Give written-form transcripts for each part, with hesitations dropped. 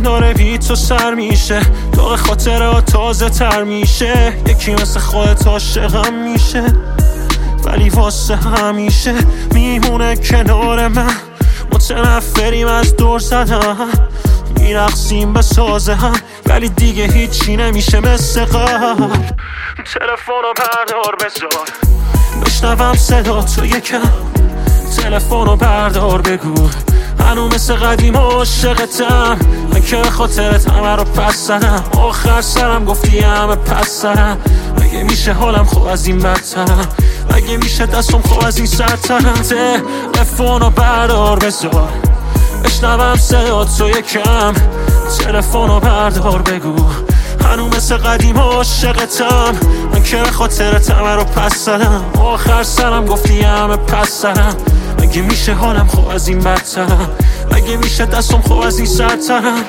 داره بی تو سر میشه، داغ خاطره تازه تر میشه. یکی مثل خودت عاشقم میشه، ولی واسه همیشه میمونه کنار من. متنفریم از دور زدن، میرقصیم به سازه هم، ولی دیگه هیچی نمیشه مثل قبل. تلفنو بردار بذار بشنوم صدا تو یکم، تلفنو بردار بگو هنو مثل قدیم عاشقتم. من که خاطرت همه رو پس زدم، آخر سرم گفتی همه پس زدم. اگه میشه حالم خوب از این بدترم، اگه میشه دستم خوب از این سرترم. تلفنو بردار بذار بشنوم صدا تو یکم، تلفنو بردار بگو هنو مثل قدیم عاشقتم. من که خاطرت همه رو پس زدم، آخر سرم گفتی همه پس زدم. اگه میشه حالم خوب از این بدترم، اگه میشه دستم خوب از این سرترم.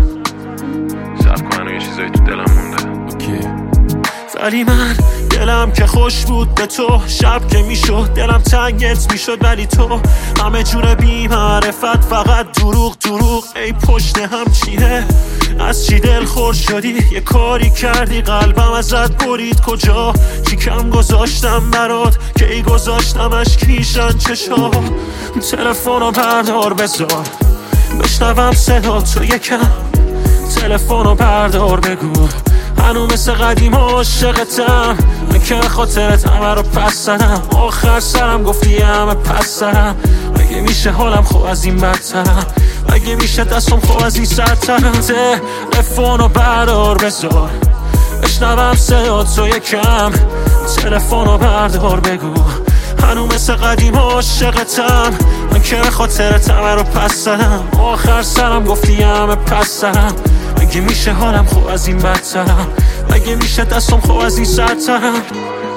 صبر کن یه چیزایی تو دلم مونده. اوکی. ولی من دلم که خوش بود به تو، شب که میشد دلم تنگت میشد، ولی تو همه جور بی معرفت، فقط دروغ دروغ. ای پشت هم چیه، از چی دل خور شدی؟ یه کاری کردی قلبم ازت برید. کجا چی کم گذاشتم برات که ای گذاشتمش کیشن چشا. تلفنو بردار بذار بشنوم صدا تو یکم، تلفنو بردار بگو هنو مثل قدیم عاشقتم. من که خاطرت همه رو پس زدم، آخر سرم گفتی همه پس زدم. اگه میشه حالم خوب از این بدترم، اگه میشه دستم خوب از این سرترم. تلفنو بردار بذار بشنوم صدا تو یکم، تلفنو بردار بگو هنو مثل قدیم عاشقتم. من که خاطرت همه رو پس زدم، آخر سرم گفتی همه پس زدم. اگه میشه حالم خوب از این بدترم، اگه میشه دستم خوب از این سرترم.